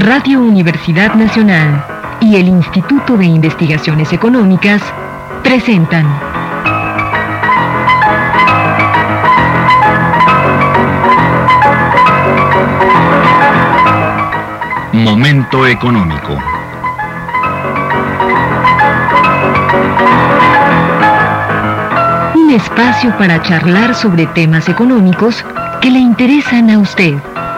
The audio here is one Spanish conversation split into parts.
Radio Universidad Nacional y el Instituto de Investigaciones Económicas presentan Momento Económico. Un espacio para charlar sobre temas económicos que le interesan a usted.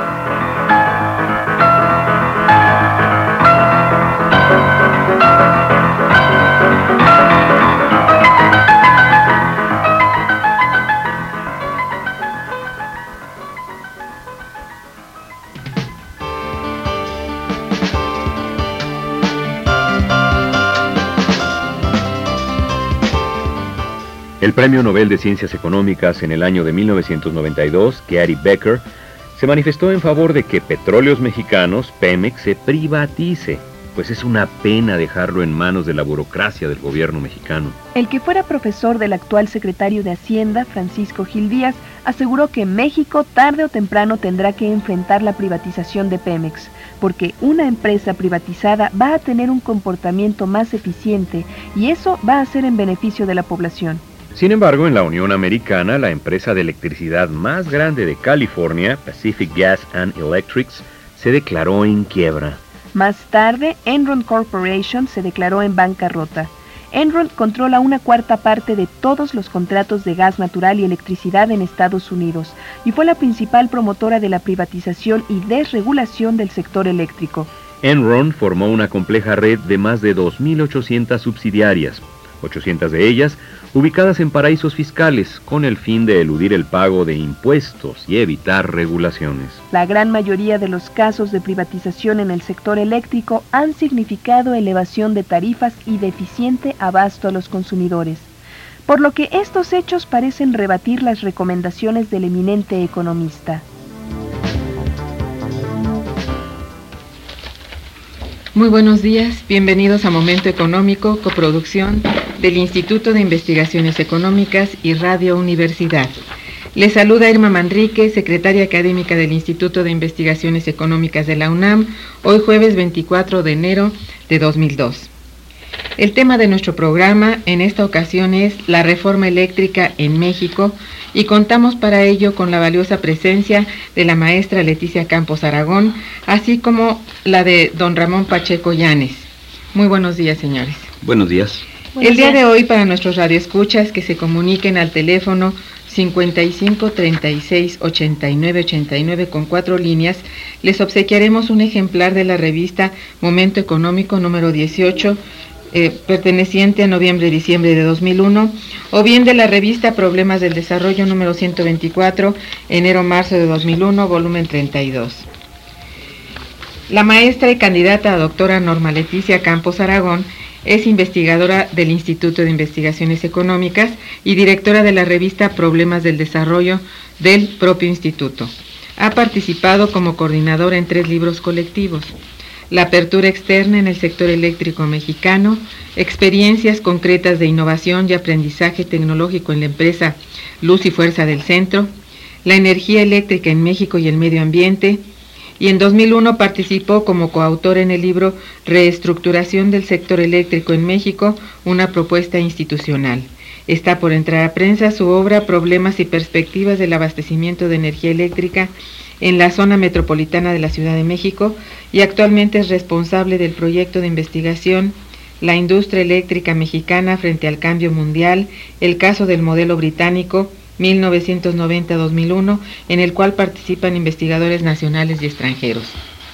El Premio Nobel de Ciencias Económicas en el año de 1992, Gary Becker, se manifestó en favor de que Petróleos Mexicanos, Pemex, se privatice, pues es una pena dejarlo en manos de la burocracia del gobierno mexicano. El que fuera profesor del actual secretario de Hacienda, Francisco Gil Díaz, aseguró que México tarde o temprano tendrá que enfrentar la privatización de Pemex, porque una empresa privatizada va a tener un comportamiento más eficiente y eso va a ser en beneficio de la población. Sin embargo, en la Unión Americana, la empresa de electricidad más grande de California, Pacific Gas and Electric, se declaró en quiebra. Más tarde, Enron Corporation se declaró en bancarrota. Enron controla 1/4 parte de todos los contratos de gas natural y electricidad en Estados Unidos y fue la principal promotora de la privatización y desregulación del sector eléctrico. Enron formó una compleja red de más de 2.800 subsidiarias, 800 de ellas ubicadas en paraísos fiscales, con el fin de eludir el pago de impuestos y evitar regulaciones. La gran mayoría de los casos de privatización en el sector eléctrico han significado elevación de tarifas y deficiente abasto a los consumidores, por lo que estos hechos parecen rebatir las recomendaciones del eminente economista. Muy buenos días, bienvenidos a Momento Económico, coproducción del Instituto de Investigaciones Económicas y Radio Universidad. Les saluda Irma Manrique, secretaria académica del Instituto de Investigaciones Económicas de la UNAM, hoy jueves 24 de enero de 2002. El tema de nuestro programa en esta ocasión es la reforma eléctrica en México y contamos para ello con la valiosa presencia de la maestra Leticia Campos Aragón, así como la de don Ramón Pacheco Llanes. Muy buenos días, señores. Buenos días. El día de hoy, para nuestros radioescuchas que se comuniquen al teléfono 55 36 89 89 con 4 líneas, les obsequiaremos un ejemplar de la revista Momento Económico número 18, perteneciente a noviembre-diciembre de 2001, o bien de la revista Problemas del Desarrollo número 124, enero-marzo de 2001, volumen 32. La maestra y candidata a doctora Norma Leticia Campos Aragón es investigadora del Instituto de Investigaciones Económicas y directora de la revista Problemas del Desarrollo del propio instituto. Ha participado como coordinadora en 3 libros colectivos: La apertura externa en el sector eléctrico mexicano, experiencias concretas de innovación y aprendizaje tecnológico en la empresa Luz y Fuerza del Centro, la energía eléctrica en México y el medio ambiente, y en 2001 participó como coautor en el libro Reestructuración del sector eléctrico en México, una propuesta institucional. Está por entrar a prensa su obra Problemas y perspectivas del abastecimiento de energía eléctrica en la zona metropolitana de la Ciudad de México, y actualmente es responsable del proyecto de investigación La industria eléctrica mexicana frente al cambio mundial, el caso del modelo británico 1990-2001, en el cual participan investigadores nacionales y extranjeros.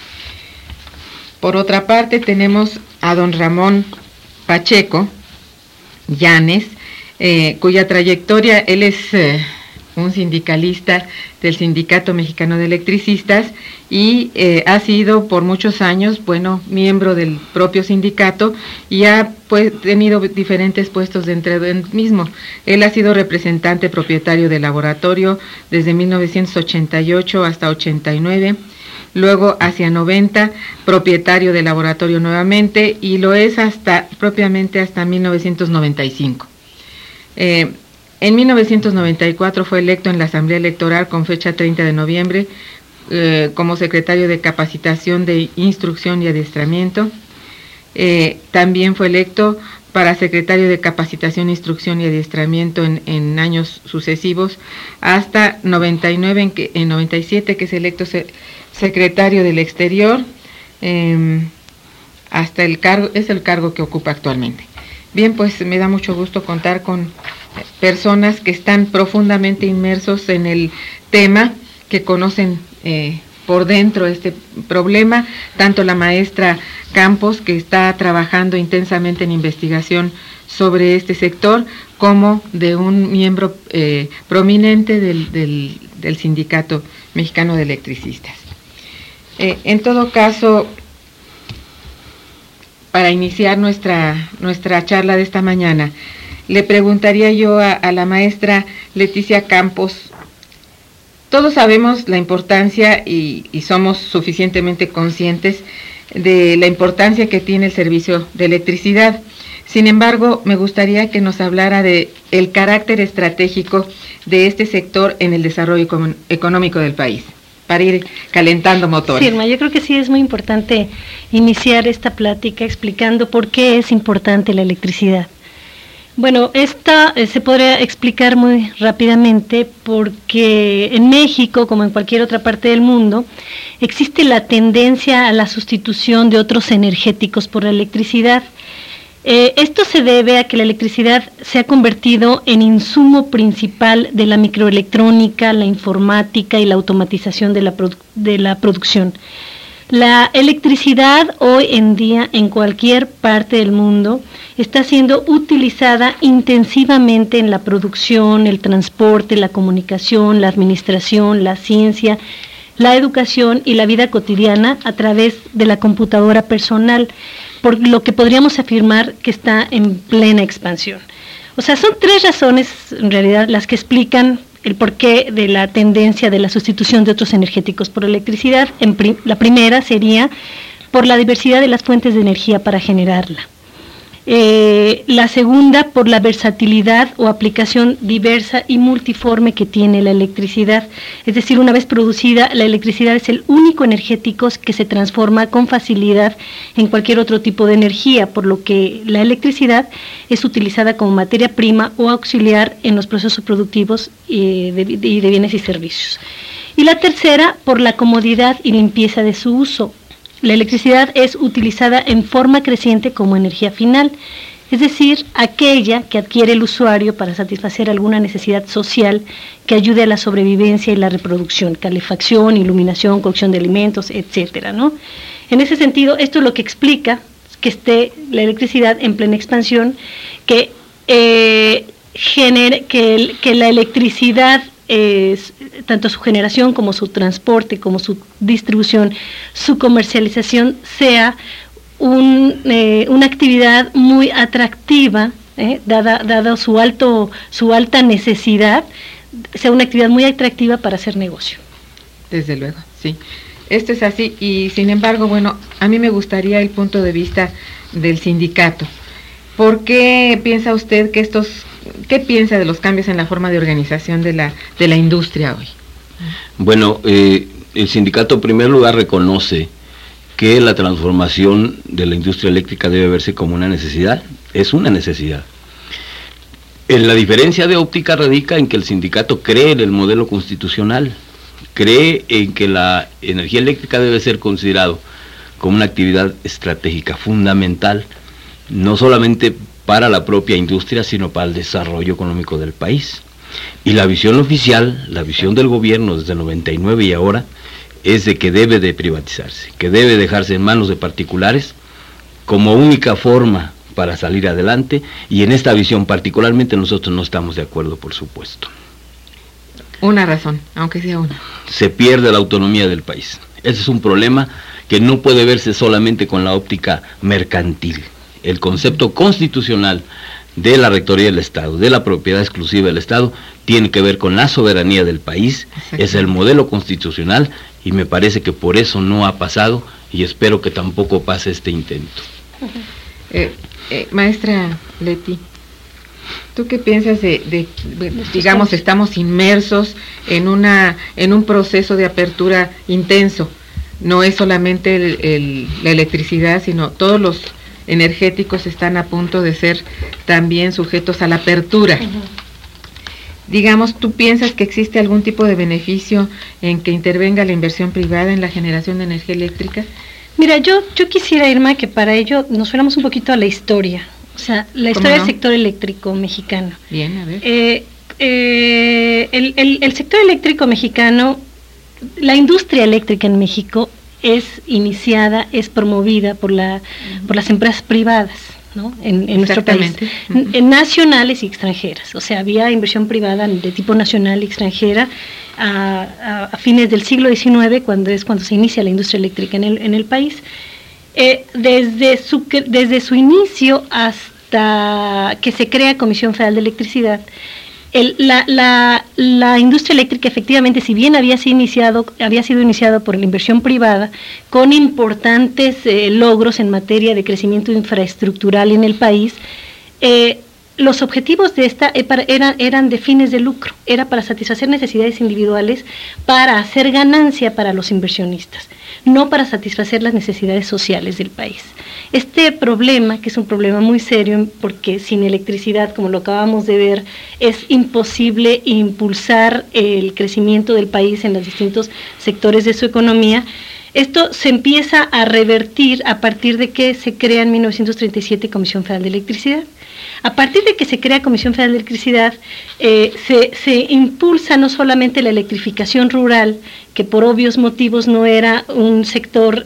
Por otra parte, tenemos a don Ramón Pacheco Llanes, cuya trayectoria, él es un sindicalista del Sindicato Mexicano de Electricistas y ha sido por muchos años, miembro del propio sindicato y ha tenido diferentes puestos dentro del mismo. Él ha sido representante propietario del laboratorio desde 1988 hasta 89, luego hacia 90, propietario del laboratorio nuevamente, y lo es propiamente hasta 1995. En 1994 fue electo en la Asamblea Electoral con fecha 30 de noviembre como secretario de Capacitación de Instrucción y Adiestramiento. También fue electo para secretario de Capacitación, Instrucción y Adiestramiento en años sucesivos, hasta 99, en 97 que es electo secretario del Exterior, hasta el cargo que ocupa actualmente. Bien, pues me da mucho gusto contar con personas que están profundamente inmersos en el tema, que conocen por dentro este problema, tanto la maestra Campos, que está trabajando intensamente en investigación sobre este sector, como de un miembro prominente del Sindicato Mexicano de Electricistas. En todo caso, para iniciar nuestra charla de esta mañana, le preguntaría yo a la maestra Leticia Campos. Todos sabemos la importancia y somos suficientemente conscientes de la importancia que tiene el servicio de electricidad. Sin embargo, me gustaría que nos hablara de el carácter estratégico de este sector en el desarrollo económico del país, para ir calentando motores. Sí, Irma, yo creo que sí es muy importante iniciar esta plática explicando por qué es importante la electricidad. Bueno, esta se podría explicar muy rápidamente porque en México, como en cualquier otra parte del mundo, existe la tendencia a la sustitución de otros energéticos por la electricidad. Esto se debe a que la electricidad se ha convertido en insumo principal de la microelectrónica, la informática y la automatización de la producción. La electricidad hoy en día en cualquier parte del mundo está siendo utilizada intensivamente en la producción, el transporte, la comunicación, la administración, la ciencia, la educación y la vida cotidiana a través de la computadora personal, por lo que podríamos afirmar que está en plena expansión. O sea, son tres razones en realidad las que explican el porqué de la tendencia de la sustitución de otros energéticos por electricidad. La primera sería por la diversidad de las fuentes de energía para generarla. La segunda, por la versatilidad o aplicación diversa y multiforme que tiene la electricidad. Es decir, una vez producida, la electricidad es el único energético que se transforma con facilidad en cualquier otro tipo de energía, por lo que la electricidad es utilizada como materia prima o auxiliar en los procesos productivos de bienes y servicios. Y la tercera, por la comodidad y limpieza de su uso. La electricidad es utilizada en forma creciente como energía final, es decir, aquella que adquiere el usuario para satisfacer alguna necesidad social que ayude a la sobrevivencia y la reproducción, calefacción, iluminación, cocción de alimentos, etcétera, ¿no? En ese sentido, esto es lo que explica que esté la electricidad en plena expansión, que la electricidad, tanto su generación como su transporte, como su distribución, su comercialización, sea una actividad muy atractiva, dada su alta necesidad, sea una actividad muy atractiva para hacer negocio. Desde luego, sí. Esto es así y sin embargo, bueno, a mí me gustaría el punto de vista del sindicato. ¿Por qué piensa usted que qué piensa de los cambios en la forma de organización de la industria hoy? Bueno, el sindicato en primer lugar reconoce que la transformación de la industria eléctrica debe verse como una necesidad, es una necesidad. La diferencia de óptica radica en que el sindicato cree en el modelo constitucional, cree en que la energía eléctrica debe ser considerado como una actividad estratégica fundamental, no solamente para la propia industria, sino para el desarrollo económico del país. Y la visión oficial, la visión del gobierno desde el 99 y ahora, es de que debe de privatizarse, que debe dejarse en manos de particulares como única forma para salir adelante, y en esta visión particularmente nosotros no estamos de acuerdo, por supuesto. Una razón, aunque sea una. Se pierde la autonomía del país. Ese es un problema que no puede verse solamente con la óptica mercantil. El concepto constitucional de la rectoría del Estado, de la propiedad exclusiva del Estado, tiene que ver con la soberanía del país, es el modelo constitucional, y me parece que por eso no ha pasado, y espero que tampoco pase este intento. Maestra Leti. ¿Tú qué piensas digamos, estamos inmersos en un proceso de apertura intenso? No es solamente la electricidad, sino todos los energéticos están a punto de ser también sujetos a la apertura. Digamos, ¿tú piensas que existe algún tipo de beneficio en que intervenga la inversión privada en la generación de energía eléctrica? Mira, yo quisiera, Irma, que para ello nos fuéramos un poquito a la historia, o sea, la historia del sector eléctrico mexicano. Bien, a ver. El sector eléctrico mexicano, la industria eléctrica en México es iniciada, es promovida por las empresas privadas, ¿no? En nuestro país, nacionales y extranjeras. O sea, había inversión privada de tipo nacional y extranjera a fines del siglo XIX, cuando se inicia la industria eléctrica en el país. Desde su inicio hasta que se crea Comisión Federal de Electricidad, la industria eléctrica efectivamente, si bien había sido iniciado por la inversión privada, con importantes logros en materia de crecimiento infraestructural en el país, los objetivos de esta eran de fines de lucro, era para satisfacer necesidades individuales, para hacer ganancia para los inversionistas, no para satisfacer las necesidades sociales del país. Este problema, que es un problema muy serio, porque sin electricidad, como lo acabamos de ver, es imposible impulsar el crecimiento del país en los distintos sectores de su economía. Esto se empieza a revertir a partir de que se crea en 1937 Comisión Federal de Electricidad. A partir de que se crea Comisión Federal de Electricidad, se impulsa no solamente la electrificación rural, que por obvios motivos no era un sector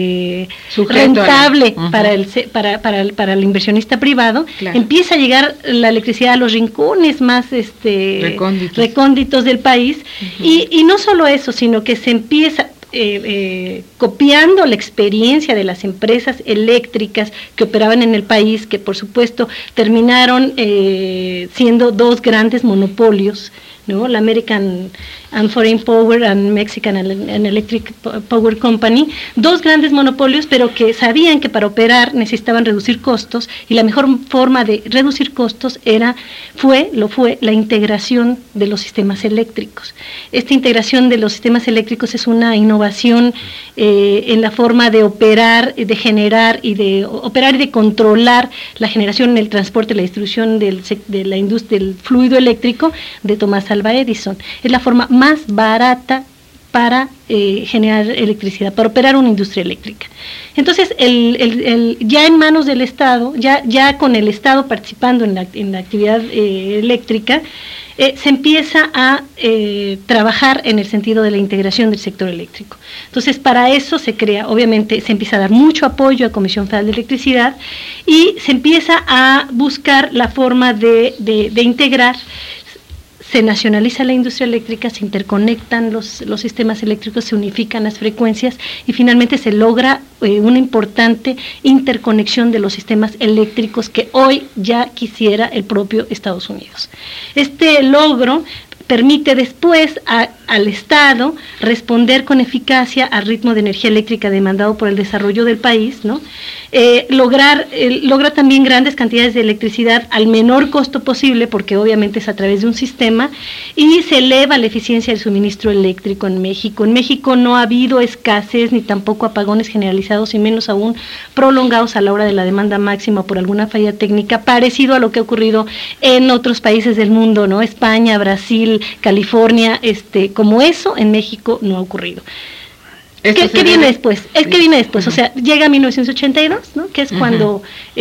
rentable para el inversionista privado, claro. Empieza a llegar la electricidad a los rincones más recónditos del país, y no solo eso, sino que se empieza copiando la experiencia de las empresas eléctricas que operaban en el país, que por supuesto terminaron siendo dos grandes monopolios, ¿no? La American and Foreign Power and Mexican and Electric Power Company, dos grandes monopolios, pero que sabían que para operar necesitaban reducir costos, y la mejor forma de reducir costos fue la integración de los sistemas eléctricos. Esta integración de los sistemas eléctricos es una innovación en la forma de operar, de generar y de controlar la generación, el transporte, la distribución de la industria del fluido eléctrico de Thomas Alva Edison. Es la forma más barata para generar electricidad, para operar una industria eléctrica. Entonces, ya en manos del Estado, ya con el Estado participando en la actividad eléctrica, se empieza a trabajar en el sentido de la integración del sector eléctrico. Entonces, para eso se crea, obviamente, se empieza a dar mucho apoyo a Comisión Federal de Electricidad, y se empieza a buscar la forma de integrar. Se nacionaliza la industria eléctrica, se interconectan los sistemas eléctricos, se unifican las frecuencias, y finalmente se logra una importante interconexión de los sistemas eléctricos que hoy ya quisiera el propio Estados Unidos. Este logro permite después al Estado responder con eficacia al ritmo de energía eléctrica demandado por el desarrollo del país, ¿no? Logra también grandes cantidades de electricidad al menor costo posible, porque obviamente es a través de un sistema, y se eleva la eficiencia del suministro eléctrico en México. En México no ha habido escasez ni tampoco apagones generalizados, y menos aún prolongados a la hora de la demanda máxima por alguna falla técnica, parecido a lo que ha ocurrido en otros países del mundo, ¿no? España, Brasil, California, como eso en México no ha ocurrido. ¿Qué viene después? ¿Qué viene después? O sea, llega 1982, ¿no? Que es cuando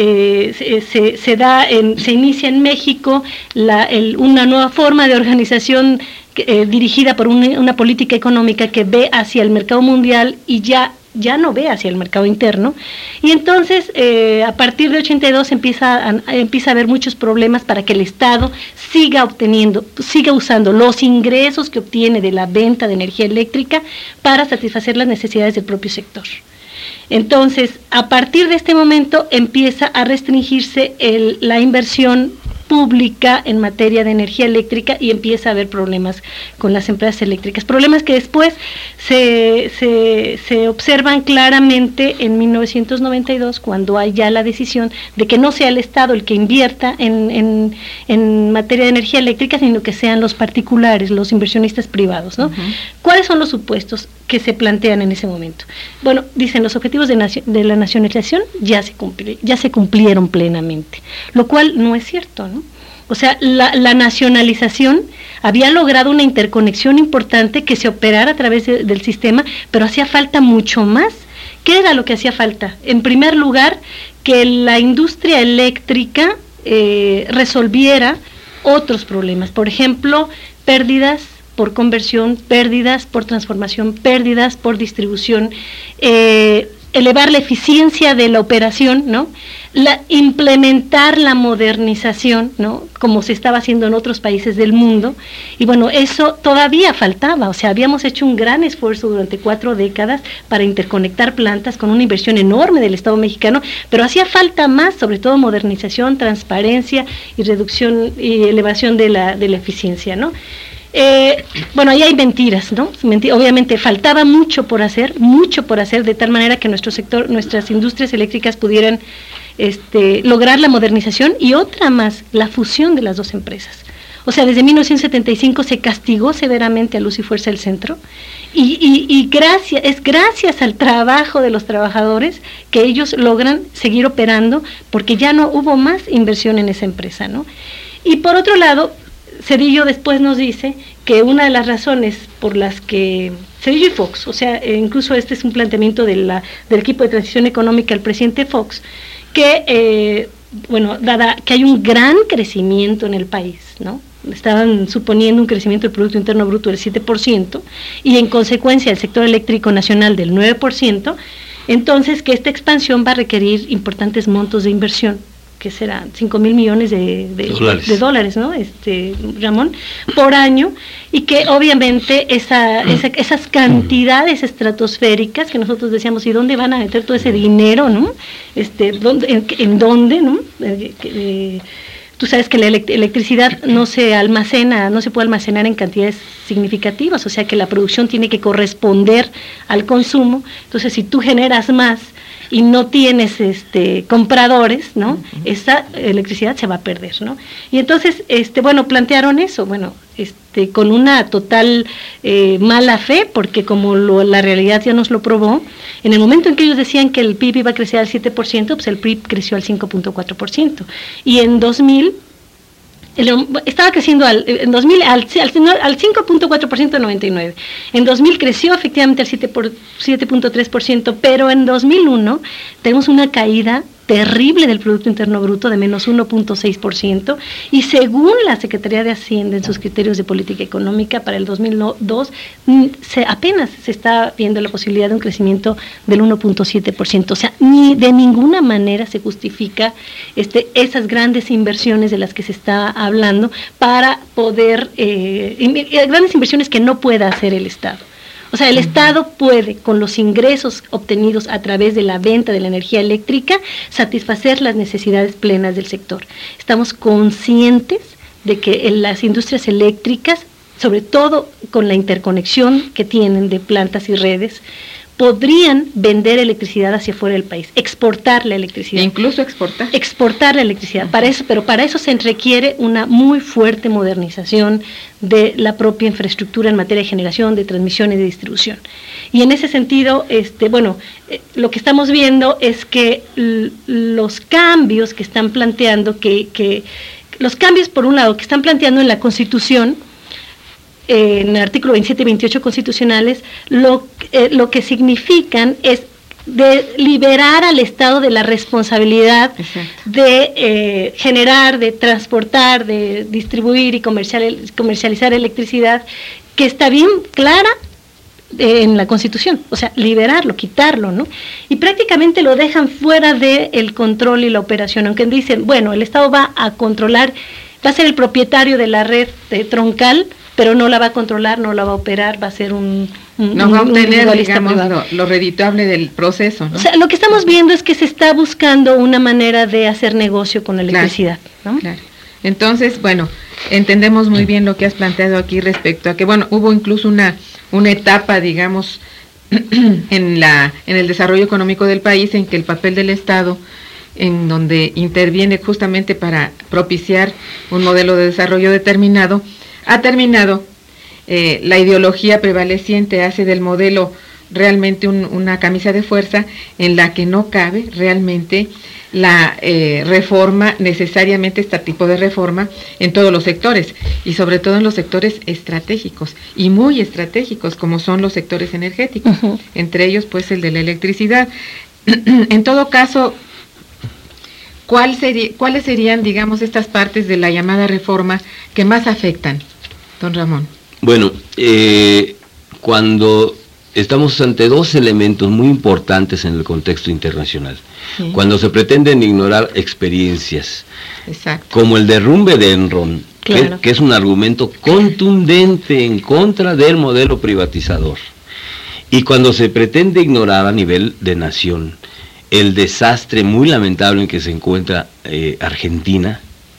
se inicia en México una nueva forma de organización dirigida por una política económica que ve hacia el mercado mundial y ya no ve hacia el mercado interno, y entonces a partir de 82 empieza a haber muchos problemas para que el Estado siga usando los ingresos que obtiene de la venta de energía eléctrica para satisfacer las necesidades del propio sector. Entonces, a partir de este momento empieza a restringirse la inversión pública en materia de energía eléctrica y empieza a haber problemas con las empresas eléctricas, problemas que después se observan claramente en 1992, cuando hay ya la decisión de que no sea el Estado el que invierta en materia de energía eléctrica, sino que sean los particulares, los inversionistas privados, ¿no? ¿Cuáles son los supuestos que se plantean en ese momento? Bueno, dicen, los objetivos de la nacionalización ya se cumplieron plenamente, lo cual no es cierto, ¿no? O sea, la nacionalización había logrado una interconexión importante que se operara a través del sistema, pero hacía falta mucho más. ¿Qué era lo que hacía falta? En primer lugar, que la industria eléctrica resolviera otros problemas, por ejemplo, pérdidas por conversión, pérdidas por transformación, pérdidas por distribución, elevar la eficiencia de la operación, ¿no? Implementar la modernización, ¿no? Como se estaba haciendo en otros países del mundo, y bueno, eso todavía faltaba. O sea, habíamos hecho un gran esfuerzo durante 4 décadas para interconectar plantas con una inversión enorme del Estado mexicano, pero hacía falta más, sobre todo modernización, transparencia y reducción y elevación de la eficiencia, ¿no? Bueno, ahí hay mentiras, ¿no? Obviamente faltaba mucho por hacer, de tal manera que nuestras industrias eléctricas pudieran lograr la modernización, y otra más, la fusión de las dos empresas. O sea, desde 1975 se castigó severamente a Luz y Fuerza del Centro, y gracias al trabajo de los trabajadores que ellos logran seguir operando, porque ya no hubo más inversión en esa empresa, ¿no? Y por otro lado, Zedillo después nos dice que una de las razones por las que Zedillo y Fox, o sea, incluso este es un planteamiento del equipo de transición económica del presidente Fox, que, dada que hay un gran crecimiento en el país, ¿no? Estaban suponiendo un crecimiento del Producto Interno Bruto del 7%, y en consecuencia el sector eléctrico nacional del 9%, entonces que esta expansión va a requerir importantes montos de inversión, que serán 5,000 millones de dólares, ¿no? Ramón, por año, y que obviamente esas cantidades estratosféricas que nosotros decíamos, ¿y dónde van a meter todo ese dinero, no? ¿En dónde, no? Tú sabes que la electricidad no se puede almacenar en cantidades significativas, o sea que la producción tiene que corresponder al consumo. Entonces, si tú generas más y no tienes compradores, ¿no? Esa electricidad se va a perder, ¿no? Y entonces, plantearon eso, con una total mala fe, porque como la realidad ya nos lo probó, en el momento en que ellos decían que el PIB iba a crecer al 7%, pues el PIB creció al 5.4%, y en 2000 estaba creciendo en 2000 al 5.4% en 99. En 2000 creció efectivamente al 7.3%, pero en 2001 tenemos una caída terrible del Producto Interno Bruto de menos 1.6%, y según la Secretaría de Hacienda en sus criterios de política económica para el 2002 apenas se está viendo la posibilidad de un crecimiento del 1.7%, o sea, ni de ninguna manera se justifica esas grandes inversiones de las que se está hablando para poder, grandes inversiones que no pueda hacer el Estado. O sea, el Estado puede, con los ingresos obtenidos a través de la venta de la energía eléctrica, satisfacer las necesidades plenas del sector. Estamos conscientes de que las industrias eléctricas, sobre todo con la interconexión que tienen de plantas y redes, podrían vender electricidad hacia fuera del país, exportar la electricidad. Incluso exportar. Exportar la electricidad. Pero para eso se requiere una muy fuerte modernización de la propia infraestructura en materia de generación, de transmisión y de distribución. Y en ese sentido, lo que estamos viendo es que los cambios que están planteando, los cambios, por un lado, que están planteando en la Constitución, en el artículo 27 y 28 constitucionales, lo que significan es de liberar al Estado de la responsabilidad de generar, de transportar, de distribuir y comercializar electricidad, que está bien clara en la Constitución, o sea, liberarlo, quitarlo, ¿no? Y prácticamente lo dejan fuera del control y la operación, aunque dicen, el Estado va a controlar, va a ser el propietario de la red troncal, pero no la va a controlar, no la va a operar, va a ser no va a obtener, digamos, lo redituable del proceso, ¿no? O sea, lo que estamos viendo es que se está buscando una manera de hacer negocio con la electricidad, claro, ¿no? Claro. Entonces, bueno, entendemos muy bien lo que has planteado aquí respecto a que, bueno, hubo incluso una etapa, digamos, en el desarrollo económico del país en que el papel del Estado, en donde interviene justamente para propiciar un modelo de desarrollo determinado, ha terminado. La ideología prevaleciente hace del modelo realmente una camisa de fuerza en la que no cabe realmente la reforma, necesariamente este tipo de reforma en todos los sectores, y sobre todo en los sectores estratégicos y muy estratégicos, como son los sectores energéticos, entre ellos pues el de la electricidad. En todo caso, ¿cuáles serían, digamos, estas partes de la llamada reforma que más afectan, don Ramón? Bueno, cuando estamos ante dos elementos muy importantes en el contexto internacional. Sí. Cuando se pretenden ignorar experiencias, exacto, como el derrumbe de Enron, claro, que es un argumento contundente en contra del modelo privatizador, y cuando se pretende ignorar a nivel de nación el desastre muy lamentable en que se encuentra Argentina,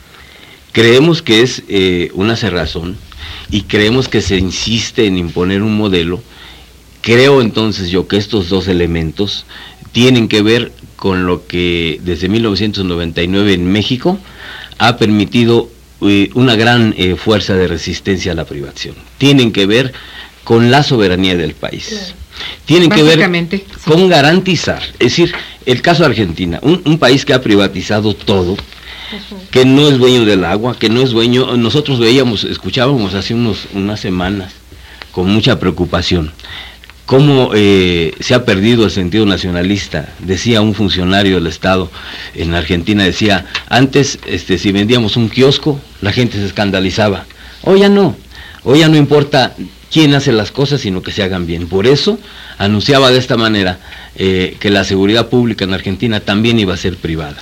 creemos que es una cerrazón y creemos que se insiste en imponer un modelo. Creo entonces yo que estos dos elementos tienen que ver con lo que desde 1999 en México ha permitido una gran fuerza de resistencia a la privatización. Tienen que ver con la soberanía del país. Claro. Tienen que ver con garantizar, es decir, el caso de Argentina, un país que ha privatizado todo, que no es dueño del agua, que no es dueño. Nosotros escuchábamos hace unas semanas con mucha preocupación cómo se ha perdido el sentido nacionalista. Decía un funcionario del Estado en Argentina, decía, antes si vendíamos un kiosco, la gente se escandalizaba. Hoy ya no importa quién hace las cosas, sino que se hagan bien. Por eso anunciaba de esta manera que la seguridad pública en Argentina también iba a ser privada.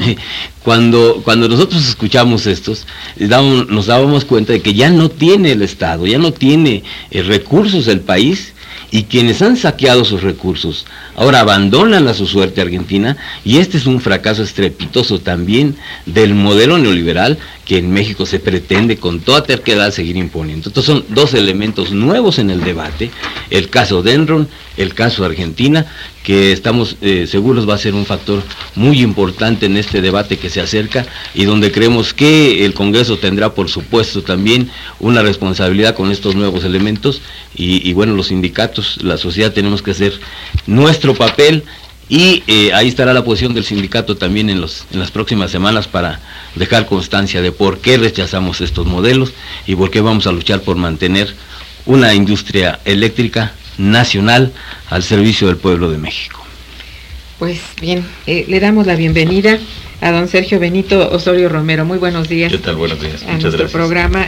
Cuando nosotros escuchamos estos, nos dábamos cuenta de que ya no tiene el Estado, ya no tiene recursos el país, y quienes han saqueado sus recursos ahora abandonan a su suerte Argentina, y este es un fracaso estrepitoso también del modelo neoliberal que en México se pretende con toda terquedad seguir imponiendo. Estos son dos elementos nuevos en el debate, el caso de Enron, el caso de Argentina, que estamos seguros va a ser un factor muy importante en este debate que se acerca, y donde creemos que el Congreso tendrá por supuesto también una responsabilidad con estos nuevos elementos, y bueno, los sindicatos, la sociedad, tenemos que hacer nuestro papel, y ahí estará la posición del sindicato también en las próximas semanas para dejar constancia de por qué rechazamos estos modelos y por qué vamos a luchar por mantener una industria eléctrica nacional al servicio del pueblo de México. Pues bien, le damos la bienvenida a don Sergio Benito Osorio Romero. Muy buenos días. ¿Qué tal? Buenos días. Muchas gracias. Programa.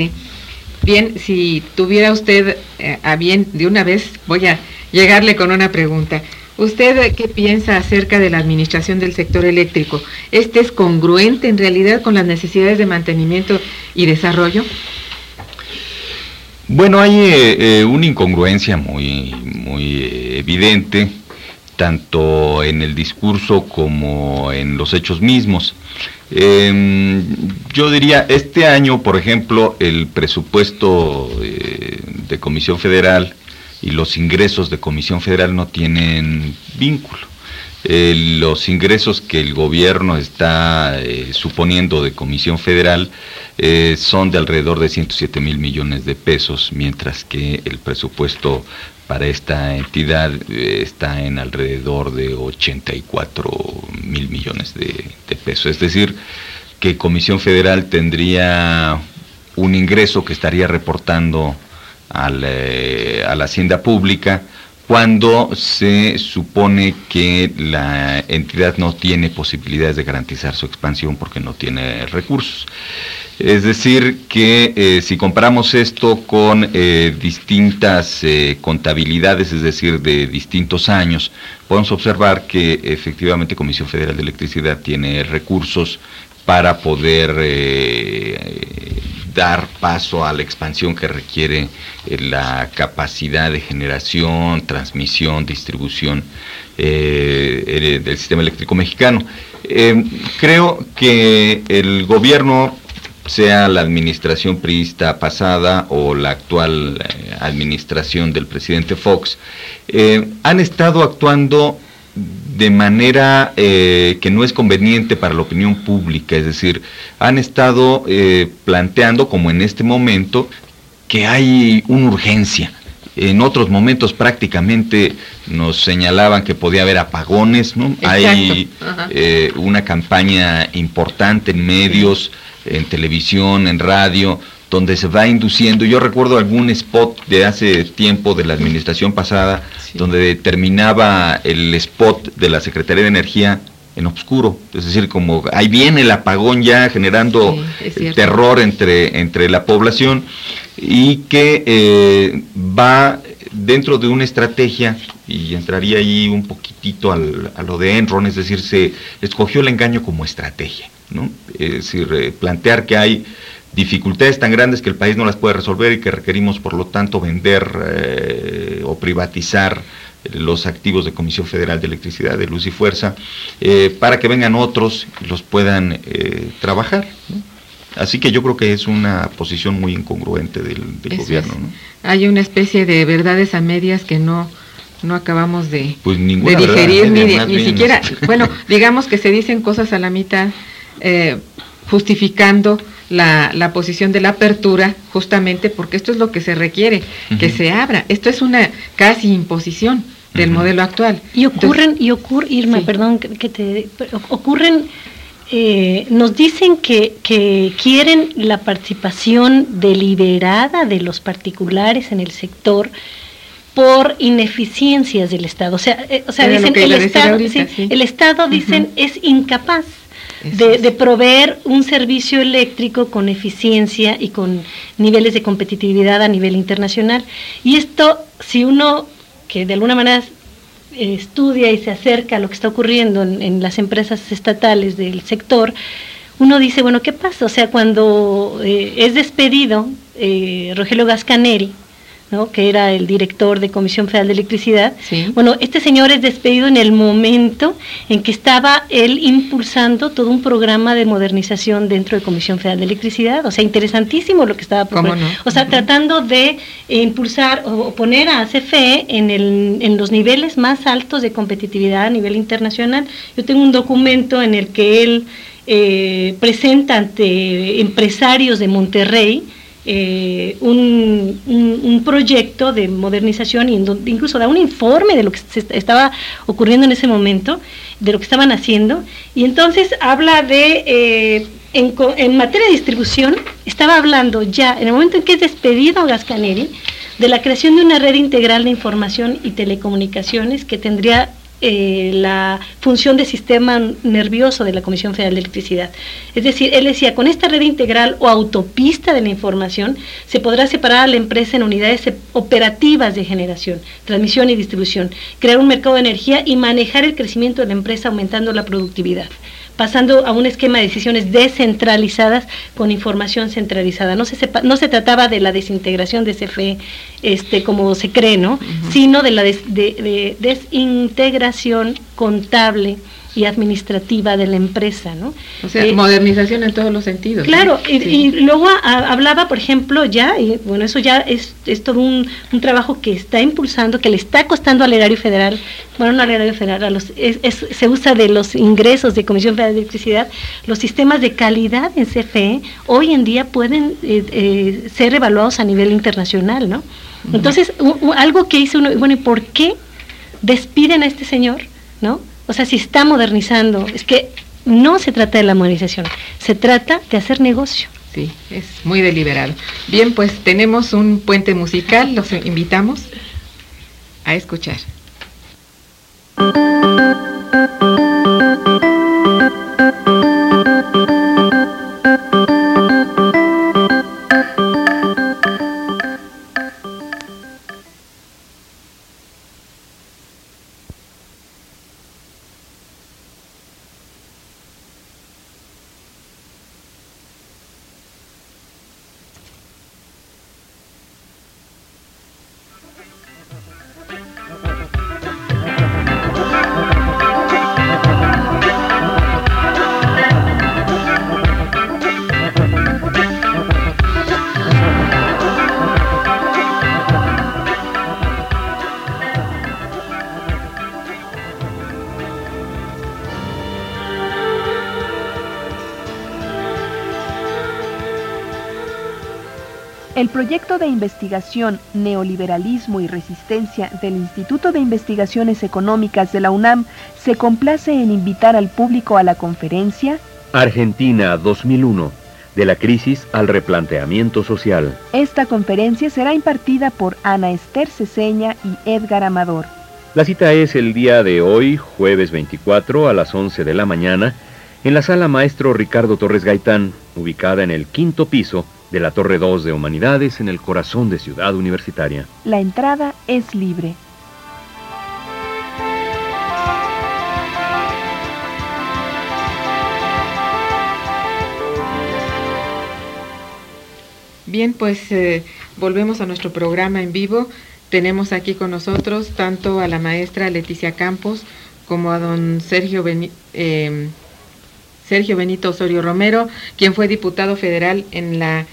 Bien, si tuviera usted a bien, de una vez voy a llegarle con una pregunta. ¿Usted qué piensa acerca de la administración del sector eléctrico? ¿Este es congruente en realidad con las necesidades de mantenimiento y desarrollo? Bueno, hay una incongruencia muy evidente, tanto en el discurso como en los hechos mismos. Yo diría, este año, por ejemplo, el presupuesto de Comisión Federal y los ingresos de Comisión Federal no tienen vínculo. Los ingresos que el gobierno está suponiendo de Comisión Federal son de alrededor de 107 mil millones de pesos, mientras que el presupuesto para esta entidad está en alrededor de 84 mil millones de pesos. Es decir, que Comisión Federal tendría un ingreso que estaría reportando a la hacienda pública, cuando se supone que la entidad no tiene posibilidades de garantizar su expansión porque no tiene recursos. Es decir, que si comparamos esto con distintas contabilidades, es decir, de distintos años, podemos observar que efectivamente Comisión Federal de Electricidad tiene recursos para poder dar paso a la expansión que requiere la capacidad de generación, transmisión, distribución del sistema eléctrico mexicano. Creo que el gobierno sea la administración priista pasada o la actual administración del presidente Fox, han estado actuando de manera que no es conveniente para la opinión pública, es decir, han estado planteando, como en este momento, que hay una urgencia. En otros momentos prácticamente nos señalaban que podía haber apagones, ¿no? Exacto. Hay una campaña importante en medios, en televisión, en radio, donde se va induciendo. Yo recuerdo algún spot de hace tiempo de la administración pasada, sí, donde terminaba el spot de la Secretaría de Energía en oscuro, es decir, como ahí viene el apagón ya generando terror entre la población, y que va dentro de una estrategia, y entraría ahí un poquitito a lo de Enron, es decir, se escogió el engaño como estrategia, ¿no? Es decir, plantear que hay dificultades tan grandes que el país no las puede resolver y que requerimos, por lo tanto, vender o privatizar los activos de Comisión Federal de Electricidad, de Luz y Fuerza, para que vengan otros y los puedan trabajar, ¿no? Así que yo creo que es una posición muy incongruente del gobierno, ¿no? Hay una especie de verdades a medias que no acabamos de, pues de digerir, ni siquiera, bueno, digamos que se dicen cosas a la mitad, justificando la posición de la apertura, justamente porque esto es lo que se requiere, que se abra. Esto es una casi imposición del modelo actual. Y ocurren, Irma, sí, perdón, ocurren, nos dicen que quieren la participación deliberada de los particulares en el sector por ineficiencias del Estado. O sea dicen el Estado dicen es incapaz de proveer un servicio eléctrico con eficiencia y con niveles de competitividad a nivel internacional. Y esto, si uno que de alguna manera estudia y se acerca a lo que está ocurriendo en las empresas estatales del sector, uno dice, bueno, ¿qué pasa? O sea, cuando es despedido Rogelio Gascaneri, ¿no?, que era el director de Comisión Federal de Electricidad, sí, bueno, este señor es despedido en el momento en que estaba él impulsando todo un programa de modernización dentro de Comisión Federal de Electricidad. O sea, interesantísimo lo que estaba proponiendo. ¿Cómo no? O sea, tratando de impulsar o poner a CFE en los niveles más altos de competitividad a nivel internacional. Yo tengo un documento en el que él presenta ante empresarios de Monterrey un proyecto de modernización, y incluso da un informe de lo que se estaba ocurriendo en ese momento, de lo que estaban haciendo, y entonces habla de, en materia de distribución, estaba hablando ya, en el momento en que es despedido Gascaneri, de la creación de una red integral de información y telecomunicaciones que tendría la función de sistema nervioso de la Comisión Federal de Electricidad. Es decir, él decía, con esta red integral o autopista de la información, se podrá separar a la empresa en unidades operativas de generación, transmisión y distribución, crear un mercado de energía y manejar el crecimiento de la empresa aumentando la productividad, pasando a un esquema de decisiones descentralizadas con información centralizada. No se trataba de la desintegración de CFE, como se cree, ¿no? Sino de la desintegración contable y administrativa de la empresa, ¿no? O sea, modernización en todos los sentidos. Claro, ¿no? Y luego hablaba, por ejemplo, ya, y bueno, eso ya es todo un trabajo que está impulsando, que le está costando al erario federal, bueno, no al erario federal, se usa de los ingresos de Comisión Federal de Electricidad, los sistemas de calidad en CFE, hoy en día pueden ser evaluados a nivel internacional, ¿no? Entonces, algo que hizo uno, bueno, ¿y por qué despiden a este señor, no? O sea, si está modernizando, es que no se trata de la modernización, se trata de hacer negocio. Sí, es muy deliberado. Bien, pues tenemos un puente musical, los invitamos a escuchar. El proyecto de investigación Neoliberalismo y Resistencia del Instituto de Investigaciones Económicas de la UNAM se complace en invitar al público a la conferencia Argentina 2001, de la crisis al replanteamiento social. Esta conferencia será impartida por Ana Esther Ceseña y Edgar Amador. La cita es el día de hoy, jueves 24, a las 11 de la mañana, en la sala Maestro Ricardo Torres Gaitán, ubicada en el 5º piso de la Torre 2 de Humanidades, en el corazón de Ciudad Universitaria. La entrada es libre. Bien, pues volvemos a nuestro programa en vivo. Tenemos aquí con nosotros tanto a la maestra Leticia Campos como a don Sergio Benito Osorio Romero, quien fue diputado federal en la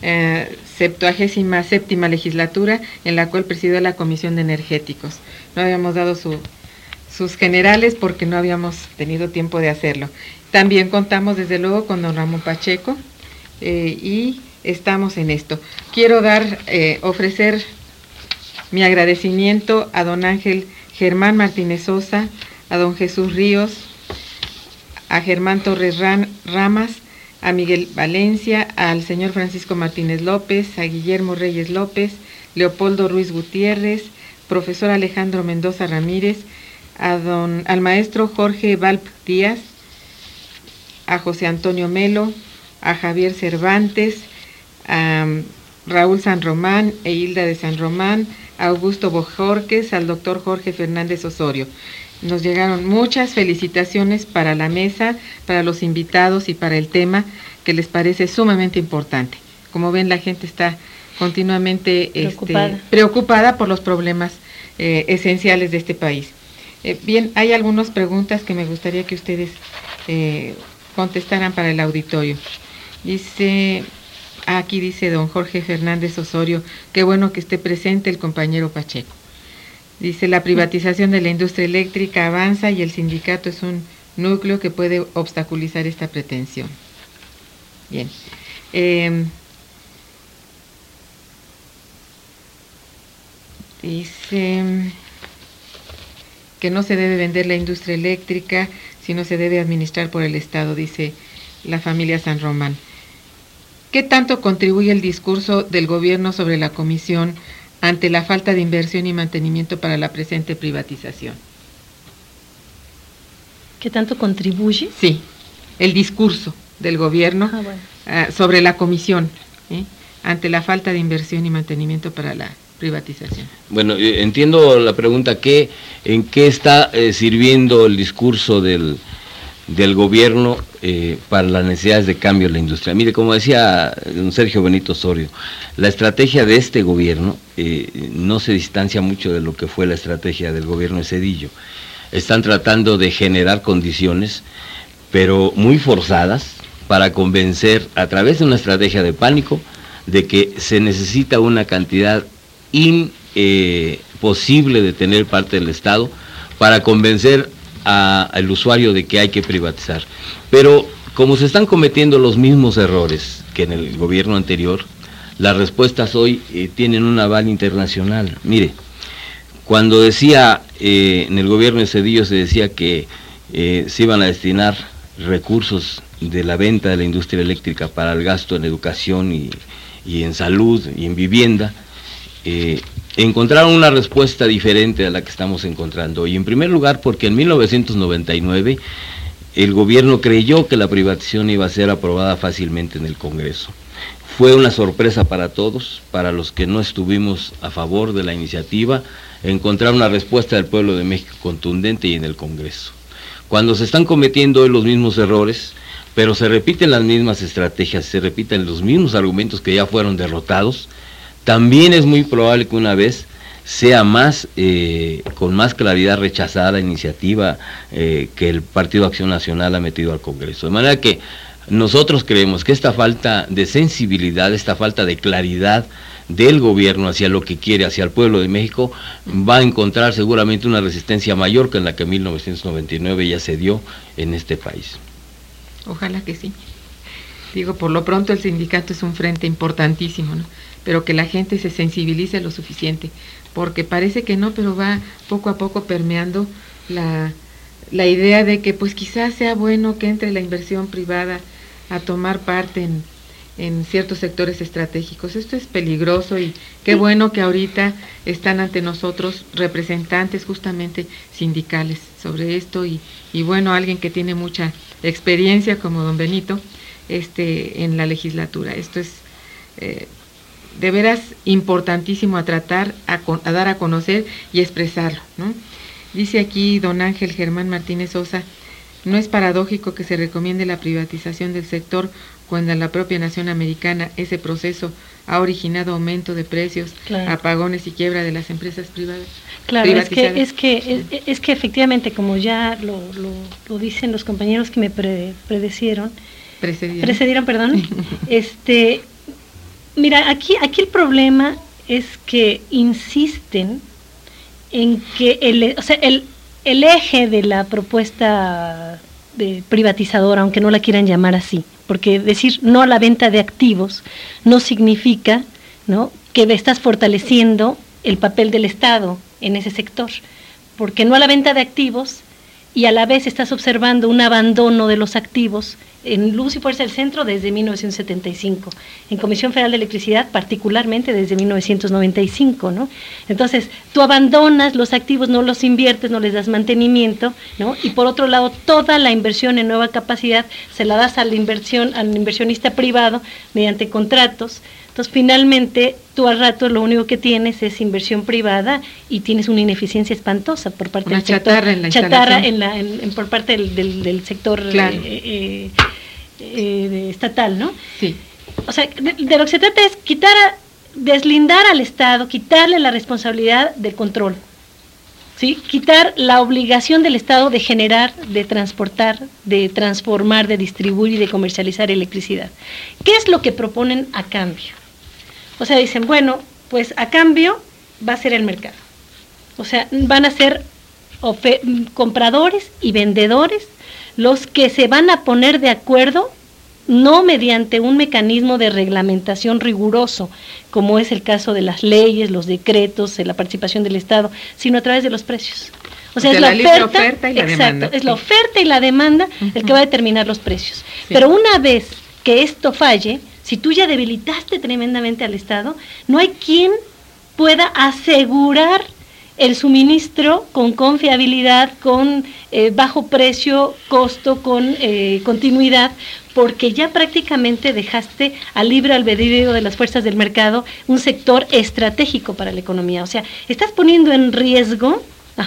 77ª legislatura, en la cual presidió la Comisión de Energéticos. No habíamos dado sus generales porque no habíamos tenido tiempo de hacerlo. También contamos desde luego con don Ramón Pacheco y estamos en esto. Quiero ofrecer mi agradecimiento a don Ángel Germán Martínez Sosa, a don Jesús Ríos, a Germán Torres Ramas, a Miguel Valencia, al señor Francisco Martínez López, a Guillermo Reyes López, Leopoldo Ruiz Gutiérrez, profesor Alejandro Mendoza Ramírez, al maestro Jorge Valp Díaz, a José Antonio Melo, a Javier Cervantes, a Raúl San Román e Hilda de San Román, a Augusto Bojorques, al doctor Jorge Fernández Osorio. Nos llegaron muchas felicitaciones para la mesa, para los invitados y para el tema, que les parece sumamente importante. Como ven, la gente está continuamente preocupada por los problemas esenciales de este país. Bien, hay algunas preguntas que me gustaría que ustedes contestaran para el auditorio. Aquí dice don Jorge Fernández Osorio, qué bueno que esté presente el compañero Pacheco. Dice, la privatización de la industria eléctrica avanza y el sindicato es un núcleo que puede obstaculizar esta pretensión. Bien. Dice que no se debe vender la industria eléctrica, sino se debe administrar por el Estado, dice la familia San Román. ¿Qué tanto contribuye el discurso del gobierno sobre la comisión ante la falta de inversión y mantenimiento para la presente privatización? ¿Qué tanto contribuye? Sí, el discurso del gobierno sobre la comisión ante la falta de inversión y mantenimiento para la privatización. Bueno, entiendo la pregunta, ¿en qué está sirviendo el discurso del gobierno para las necesidades de cambio en la industria? Mire, como decía don Sergio Benito Osorio, la estrategia de este gobierno no se distancia mucho de lo que fue la estrategia del gobierno de Zedillo. Están tratando de generar condiciones, pero muy forzadas, para convencer a través de una estrategia de pánico de que se necesita una cantidad imposible de tener parte del Estado para convencer al usuario de que hay que privatizar. Pero como se están cometiendo los mismos errores que en el gobierno anterior, las respuestas hoy tienen un aval internacional. Mire, cuando decía en el gobierno de Zedillo se decía que se iban a destinar recursos de la venta de la industria eléctrica para el gasto en educación y en salud y en vivienda, encontraron una respuesta diferente a la que estamos encontrando hoy. En primer lugar, porque en 1999 el gobierno creyó que la privatización iba a ser aprobada fácilmente en el Congreso. Fue una sorpresa para todos, para los que no estuvimos a favor de la iniciativa, encontrar una respuesta del pueblo de México contundente y en el Congreso. Cuando se están cometiendo hoy los mismos errores, pero se repiten las mismas estrategias, se repiten los mismos argumentos que ya fueron derrotados, también es muy probable que una vez sea con más claridad rechazada la iniciativa que el Partido Acción Nacional ha metido al Congreso. De manera que nosotros creemos que esta falta de sensibilidad, esta falta de claridad del gobierno hacia lo que quiere, hacia el pueblo de México, va a encontrar seguramente una resistencia mayor que en la que en 1999 ya se dio en este país. Ojalá que sí. Digo, por lo pronto el sindicato es un frente importantísimo, ¿no? pero que la gente se sensibilice lo suficiente, porque parece que no, pero va poco a poco permeando la idea de que pues quizás sea bueno que entre la inversión privada a tomar parte en ciertos sectores estratégicos. Esto es peligroso y qué bueno que ahorita están ante nosotros representantes justamente sindicales sobre esto y bueno, alguien que tiene mucha experiencia como don Benito en la legislatura. Esto es de veras importantísimo a tratar, a dar a conocer y expresarlo, ¿no? Dice aquí don Ángel Germán Martínez Sosa, no es paradójico que se recomiende la privatización del sector cuando en la propia nación americana ese proceso ha originado aumento de precios, claro, apagones y quiebra de las empresas privadas. Claro, es que efectivamente, como ya lo dicen los compañeros que me precedieron, perdón, mira, aquí el problema es que insisten en que el eje de la propuesta de privatizadora, aunque no la quieran llamar así, porque decir no a la venta de activos no significa, ¿no?, que estás fortaleciendo el papel del Estado en ese sector, porque no a la venta de activos y a la vez estás observando un abandono de los activos en Luz y Fuerza del Centro desde 1975, en Comisión Federal de Electricidad particularmente desde 1995, ¿no? Entonces, tú abandonas los activos, no los inviertes, no les das mantenimiento, ¿no? Y por otro lado, toda la inversión en nueva capacidad se la das al inversionista privado mediante contratos. Entonces, finalmente, tú al rato lo único que tienes es inversión privada y tienes una ineficiencia espantosa por parte del sector. Chatarra por parte del sector, claro, estatal, ¿no? Sí. O sea, de lo que se trata es deslindar al Estado, quitarle la responsabilidad del control, ¿sí? Quitar la obligación del Estado de generar, de transportar, de transformar, de distribuir y de comercializar electricidad. ¿Qué es lo que proponen a cambio? O sea, dicen, bueno, pues a cambio va a ser el mercado. O sea, van a ser compradores y vendedores los que se van a poner de acuerdo, no mediante un mecanismo de reglamentación riguroso, como es el caso de las leyes, los decretos, la participación del Estado, sino a través de los precios. O sea, es la oferta y la demanda. Es la oferta y la demanda el que va a determinar los precios. Sí. Pero una vez que esto falle, si tú ya debilitaste tremendamente al Estado, no hay quien pueda asegurar el suministro con confiabilidad, con bajo precio, costo, con continuidad, porque ya prácticamente dejaste al libre albedrío de las fuerzas del mercado un sector estratégico para la economía. O sea, estás poniendo en riesgo,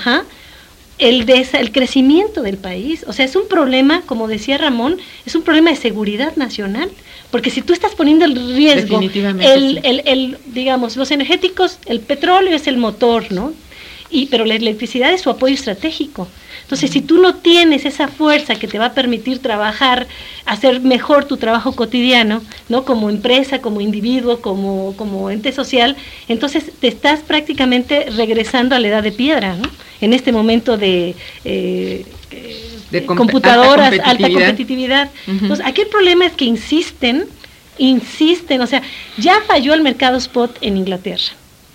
el crecimiento del país. O sea, es un problema, como decía Ramón, es un problema de seguridad nacional, porque si tú estás poniendo en riesgo digamos, los energéticos, el petróleo es el motor, ¿no? Pero la electricidad es su apoyo estratégico. Entonces, si tú no tienes esa fuerza que te va a permitir trabajar, hacer mejor tu trabajo cotidiano, ¿no?, como empresa, como individuo, como ente social, entonces te estás prácticamente regresando a la edad de piedra, ¿no?, en este momento de computadoras, alta competitividad. Entonces, aquí el problema es que insisten, o sea, ya falló el mercado spot en Inglaterra.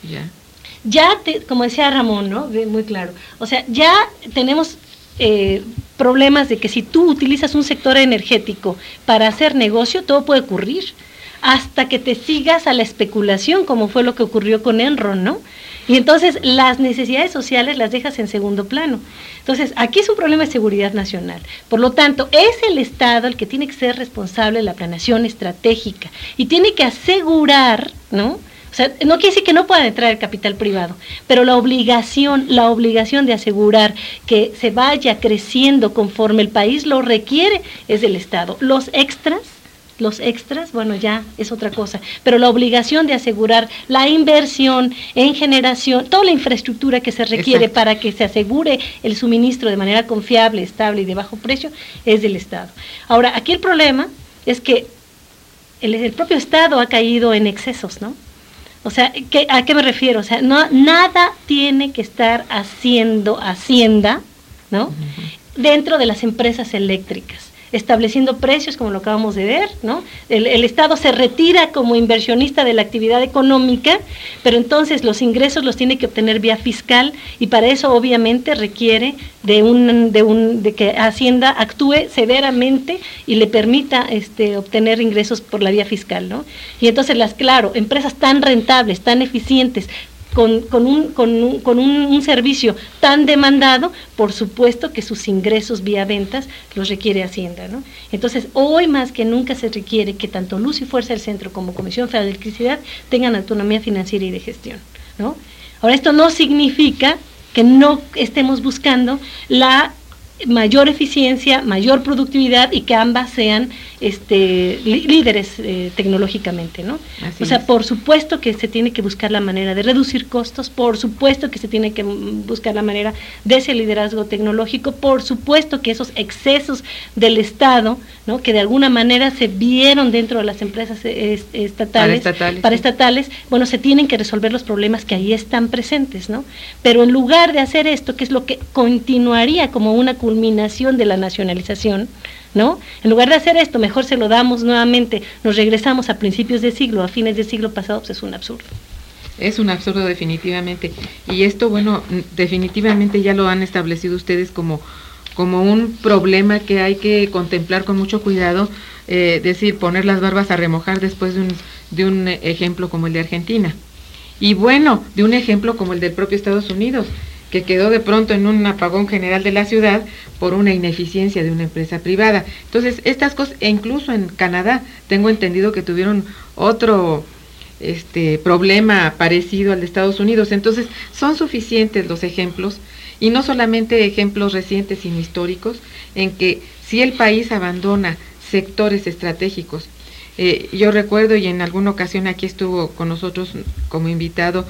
Como decía Ramón, ¿no?, muy claro, o sea, ya tenemos problemas de que si tú utilizas un sector energético para hacer negocio, todo puede ocurrir, hasta que te sigas a la especulación, como fue lo que ocurrió con Enron, ¿no? Y entonces las necesidades sociales las dejas en segundo plano. Entonces, aquí es un problema de seguridad nacional. Por lo tanto, es el Estado el que tiene que ser responsable de la planeación estratégica y tiene que asegurar, ¿no? O sea, no quiere decir que no pueda entrar el capital privado, pero la obligación de asegurar que se vaya creciendo conforme el país lo requiere es del Estado. Los extras, bueno, ya es otra cosa, pero la obligación de asegurar la inversión en generación, toda la infraestructura que se requiere para que se asegure el suministro de manera confiable, estable y de bajo precio, es del Estado. Ahora, aquí el problema es que el propio Estado ha caído en excesos, ¿no? O sea, ¿a qué me refiero? O sea, nada tiene que estar haciendo Hacienda, ¿no?, dentro de las empresas eléctricas. estableciendo precios, como lo acabamos de ver, ¿no? El Estado se retira como inversionista de la actividad económica, pero entonces los ingresos los tiene que obtener vía fiscal, y para eso obviamente requiere de que Hacienda actúe severamente y le permita obtener ingresos por la vía fiscal, ¿no? Y entonces empresas tan rentables, tan eficientes, con un servicio tan demandado, por supuesto que sus ingresos vía ventas los requiere Hacienda, ¿no? Entonces, hoy más que nunca se requiere que tanto Luz y Fuerza del Centro como Comisión Federal de Electricidad tengan autonomía financiera y de gestión, ¿no? Ahora, esto no significa que no estemos buscando la mayor eficiencia, mayor productividad, y que ambas sean líderes tecnológicamente, ¿no? O sea, por supuesto que se tiene que buscar la manera de reducir costos, por supuesto que se tiene que buscar la manera de ese liderazgo tecnológico, por supuesto que esos excesos del Estado, ¿no?, que de alguna manera se vieron dentro de las empresas paraestatales, bueno, se tienen que resolver los problemas que ahí están presentes, ¿no? Pero en lugar de hacer esto, que es lo que continuaría como una culminación de la nacionalización, ¿no? En lugar de hacer esto, mejor se lo damos nuevamente, nos regresamos a principios de siglo, a fines de siglo pasado, pues es un absurdo. Es un absurdo definitivamente, y esto, bueno, definitivamente ya lo han establecido ustedes como un problema que hay que contemplar con mucho cuidado, decir, poner las barbas a remojar después de un ejemplo como el de Argentina, y bueno, de un ejemplo como el del propio Estados Unidos, que quedó de pronto en un apagón general de la ciudad por una ineficiencia de una empresa privada. Entonces, estas cosas, e incluso en Canadá, tengo entendido que tuvieron otro problema parecido al de Estados Unidos. Entonces, son suficientes los ejemplos, y no solamente ejemplos recientes, sino históricos, en que si el país abandona sectores estratégicos, yo recuerdo, y en alguna ocasión aquí estuvo con nosotros como invitado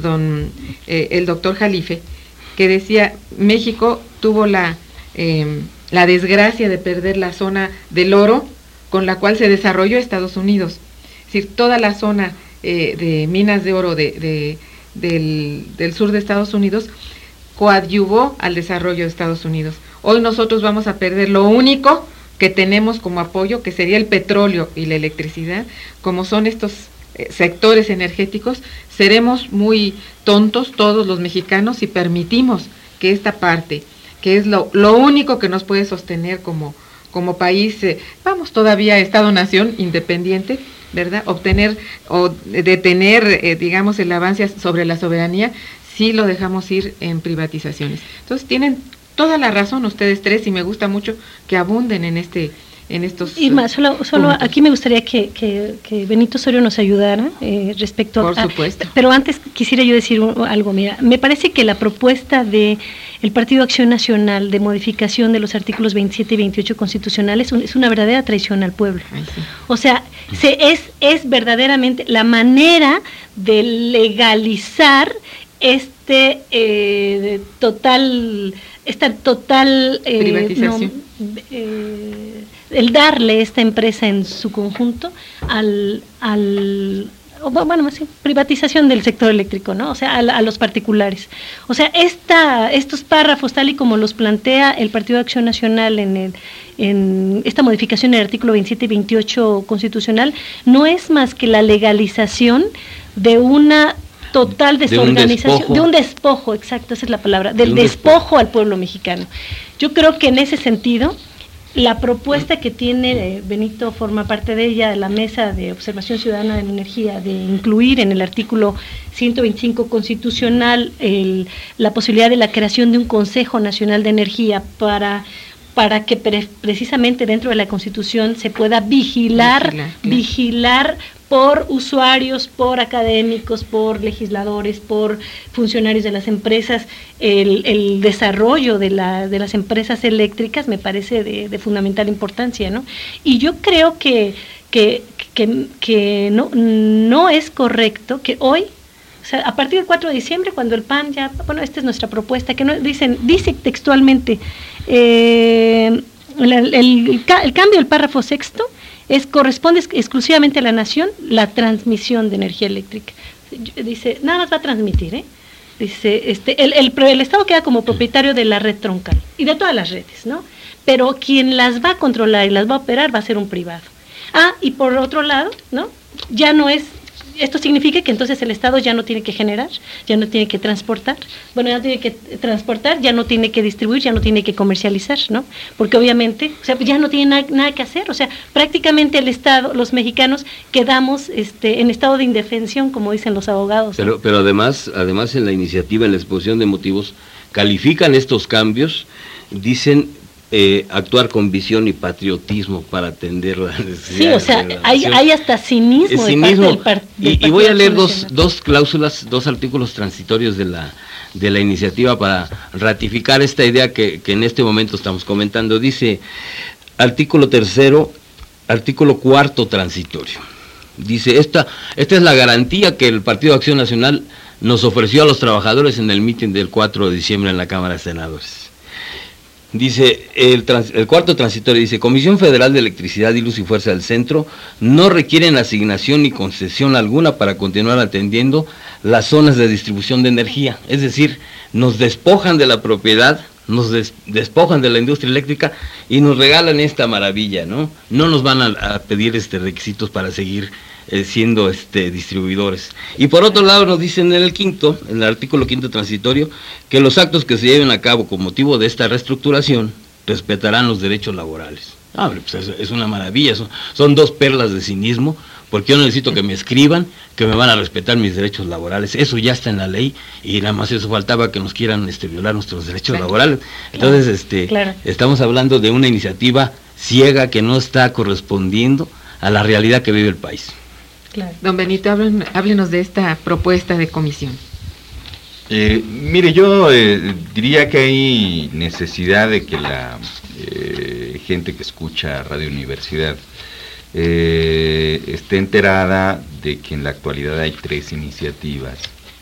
el doctor Jalife, que decía, México tuvo la desgracia de perder la zona del oro con la cual se desarrolló Estados Unidos. Es decir, toda la zona de minas de oro del sur de Estados Unidos coadyuvó al desarrollo de Estados Unidos. Hoy nosotros vamos a perder lo único que tenemos como apoyo, que sería el petróleo y la electricidad, como son estos sectores energéticos. Seremos muy tontos todos los mexicanos si permitimos que esta parte, que es lo único que nos puede sostener como país, vamos todavía Estado-nación independiente, ¿verdad?, obtener o detener, digamos, el avance sobre la soberanía, si lo dejamos ir en privatizaciones. Entonces tienen toda la razón ustedes tres, y me gusta mucho que abunden en estos Irma, solo aquí me gustaría que Benito Osorio nos ayudara respecto Por supuesto. Pero antes quisiera yo decir algo. Mira, me parece que la propuesta de el Partido Acción Nacional de modificación de los artículos 27 y 28 constitucionales es una verdadera traición al pueblo. Ay, sí. O sea, es verdaderamente la manera de legalizar esta total privatización. El darle esta empresa en su conjunto privatización del sector eléctrico, ¿no? O sea, a los particulares. O sea, estos párrafos, tal y como los plantea el Partido de Acción Nacional en esta modificación del artículo 27 y 28 constitucional, no es más que la legalización de una total desorganización, de un despojo, exacto, esa es la palabra, del despojo al pueblo mexicano. Yo creo que en ese sentido, la propuesta que tiene, Benito forma parte de ella, de la Mesa de Observación Ciudadana de la Energía, de incluir en el artículo 125 constitucional la posibilidad de la creación de un Consejo Nacional de Energía para que precisamente dentro de la Constitución se pueda vigilar por usuarios, por académicos, por legisladores, por funcionarios de las empresas, el desarrollo de las empresas eléctricas, me parece de fundamental importancia, ¿no? Y yo creo que no es correcto que hoy, o sea, a partir del 4 de diciembre, cuando el PAN ya, bueno, esta es nuestra propuesta, que no dice textualmente, el cambio del párrafo sexto corresponde exclusivamente a la nación la transmisión de energía eléctrica. Dice, nada más va a transmitir, Dice, el Estado queda como propietario de la red troncal y de todas las redes, ¿no? Pero quien las va a controlar y las va a operar va a ser un privado. Y por otro lado, ¿no? Ya no es, esto significa que entonces el Estado ya no tiene que generar, ya no tiene que transportar, ya no tiene que transportar, ya no tiene que distribuir, ya no tiene que comercializar, ¿no? Porque obviamente, o sea, ya no tiene nada que hacer, o sea, prácticamente el Estado, los mexicanos quedamos en estado de indefensión, como dicen los abogados, ¿no? Pero además en la iniciativa, en la exposición de motivos, califican estos cambios, dicen actuar con visión y patriotismo para atender la necesidad. Sí, o sea, hay hasta cinismo de cinismo. Parte del Y voy a leer dos cláusulas, dos artículos transitorios de la iniciativa para ratificar esta idea que en este momento estamos comentando. Dice, artículo 3º, artículo 4º transitorio. Dice, esta es la garantía que el Partido de Acción Nacional nos ofreció a los trabajadores en el mitin del 4 de diciembre en la Cámara de Senadores. Dice, el cuarto transitorio dice, Comisión Federal de Electricidad y Luz y Fuerza del Centro no requieren asignación ni concesión alguna para continuar atendiendo las zonas de distribución de energía. Es decir, nos despojan de la propiedad, nos despojan de la industria eléctrica y nos regalan esta maravilla, ¿no? No nos van a pedir requisitos para seguir siendo distribuidores. Y por otro lado nos dicen en el artículo 5º transitorio, que los actos que se lleven a cabo con motivo de esta reestructuración respetarán los derechos laborales. Pues es una maravilla, son dos perlas de cinismo, porque yo no necesito que me escriban que me van a respetar mis derechos laborales. Eso ya está en la ley y nada más eso faltaba que nos quieran violar nuestros derechos laborales. Entonces, estamos hablando de una iniciativa ciega que no está correspondiendo a la realidad que vive el país. Claro. Don Benito, háblenos de esta propuesta de comisión. Mire, yo diría que hay necesidad de que la gente que escucha Radio Universidad esté enterada de que en la actualidad hay 3 iniciativas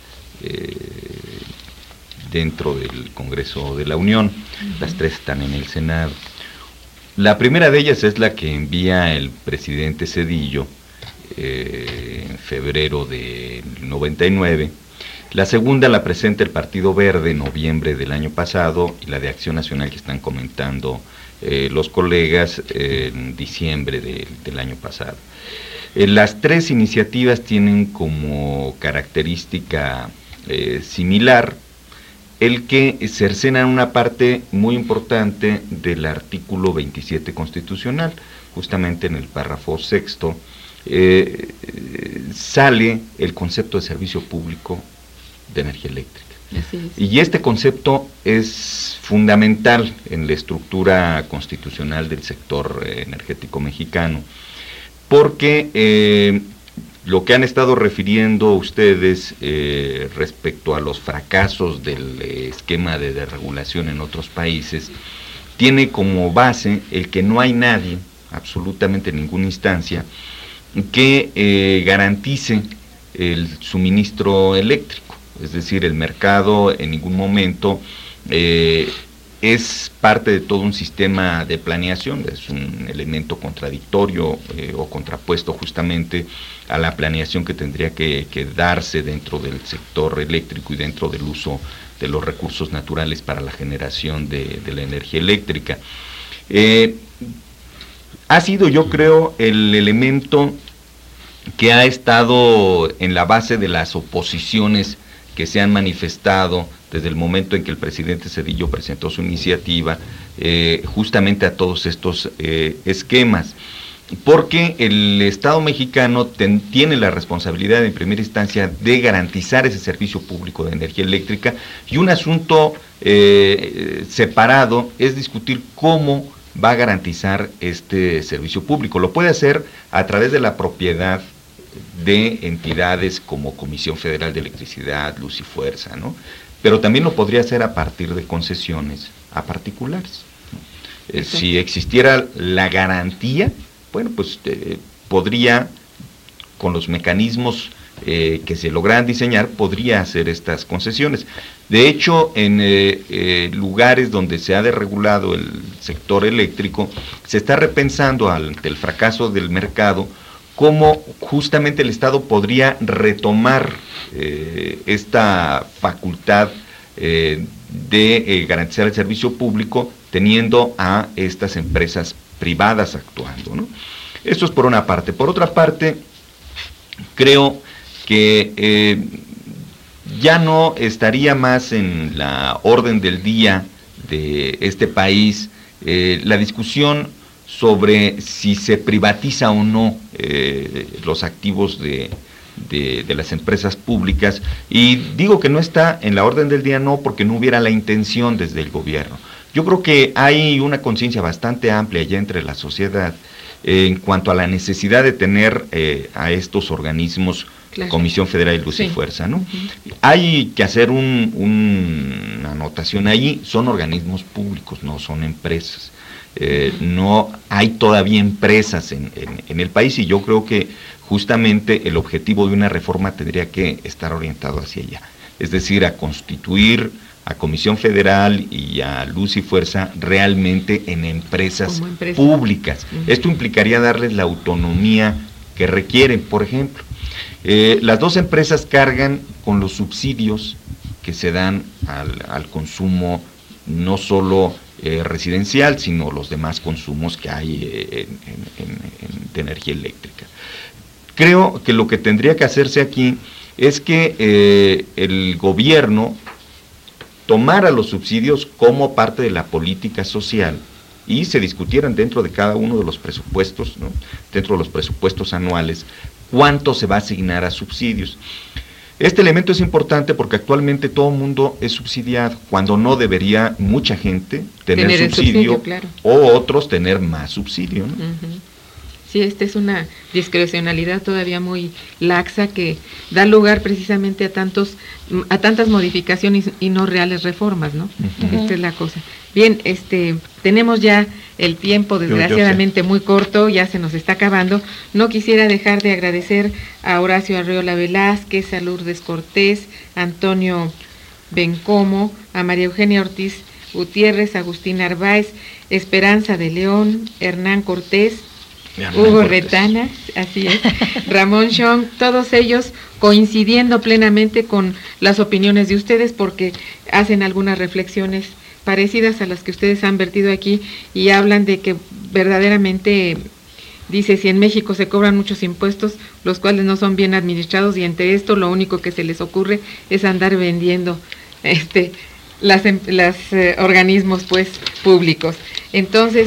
dentro del Congreso de la Unión. Las 3 están en el Senado. La primera de ellas es la que envía el presidente Zedillo en febrero del 99. La segunda la presenta el Partido Verde en noviembre del año pasado, y la de Acción Nacional que están comentando los colegas en diciembre del año pasado. Las 3 iniciativas tienen como característica similar el que cercenan una parte muy importante del artículo 27 constitucional. Justamente en el párrafo 6º sale el concepto de servicio público de energía eléctrica. Y este concepto es fundamental en la estructura constitucional del sector energético mexicano, porque lo que han estado refiriendo ustedes respecto a los fracasos del esquema de desregulación en otros países, tiene como base el que no hay nadie, absolutamente en ninguna instancia, que garantice el suministro eléctrico. Es decir, el mercado en ningún momento es parte de todo un sistema de planeación, es un elemento contradictorio o contrapuesto justamente a la planeación que tendría que darse dentro del sector eléctrico y dentro del uso de los recursos naturales para la generación de la energía eléctrica. Ha sido, yo creo, el elemento que ha estado en la base de las oposiciones que se han manifestado desde el momento en que el presidente Zedillo presentó su iniciativa, justamente a todos estos esquemas, porque el Estado mexicano tiene la responsabilidad en primera instancia de garantizar ese servicio público de energía eléctrica, y un asunto separado es discutir cómo va a garantizar este servicio público. Lo puede hacer a través de la propiedad de entidades como Comisión Federal de Electricidad, Luz y Fuerza, ¿no? Pero también lo podría hacer a partir de concesiones a particulares, ¿no? Si existiera la garantía, bueno, pues podría, con los mecanismos que se logran diseñar, podría hacer estas concesiones. De hecho, en lugares donde se ha desregulado el sector eléctrico, se está repensando ante el fracaso del mercado cómo justamente el Estado podría retomar esta facultad de garantizar el servicio público teniendo a estas empresas privadas actuando, ¿no? Esto es por una parte. Por otra parte, creo que ya no estaría más en la orden del día de este país la discusión sobre si se privatiza o no los activos de las empresas públicas, y digo que no está en la orden del día no porque no hubiera la intención desde el gobierno. Yo creo que hay una conciencia bastante amplia ya entre la sociedad en cuanto a la necesidad de tener a estos organismos, claro, Comisión Federal de Luz y Fuerza, ¿no? Hay que hacer una anotación ahí, son organismos públicos, no son empresas. No hay todavía empresas en el país, y yo creo que justamente el objetivo de una reforma tendría que estar orientado hacia allá, es decir, a constituir a Comisión Federal y a Luz y Fuerza realmente en empresas públicas. Esto implicaría darles la autonomía que requieren. Por ejemplo, las dos empresas cargan con los subsidios que se dan al consumo, no solo residencial, sino los demás consumos que hay de energía eléctrica. Creo que lo que tendría que hacerse aquí es que el gobierno tomara los subsidios como parte de la política social y se discutieran dentro de cada uno de los presupuestos, ¿no? Dentro de los presupuestos anuales, cuánto se va a asignar a subsidios. Este elemento es importante porque actualmente todo el mundo es subsidiado, cuando no debería mucha gente tener subsidio, claro, o otros tener más subsidio, ¿no? Sí, esta es una discrecionalidad todavía muy laxa que da lugar precisamente a tantas modificaciones y no reales reformas, ¿no? Esta es la cosa. Bien, tenemos ya el tiempo desgraciadamente muy corto, ya se nos está acabando. No quisiera dejar de agradecer a Horacio Arreola Velázquez, a Lourdes Cortés, a Antonio Bencomo, a María Eugenia Ortiz Gutiérrez, a Agustín Arbaez, Esperanza de León, Hernán Cortés, Hugo Retana, así es, Ramón Chong, todos ellos coincidiendo plenamente con las opiniones de ustedes porque hacen algunas reflexiones parecidas a las que ustedes han vertido aquí y hablan de que verdaderamente, dice, si en México se cobran muchos impuestos, los cuales no son bien administrados, y entre esto lo único que se les ocurre es andar vendiendo las organismos pues públicos. Entonces,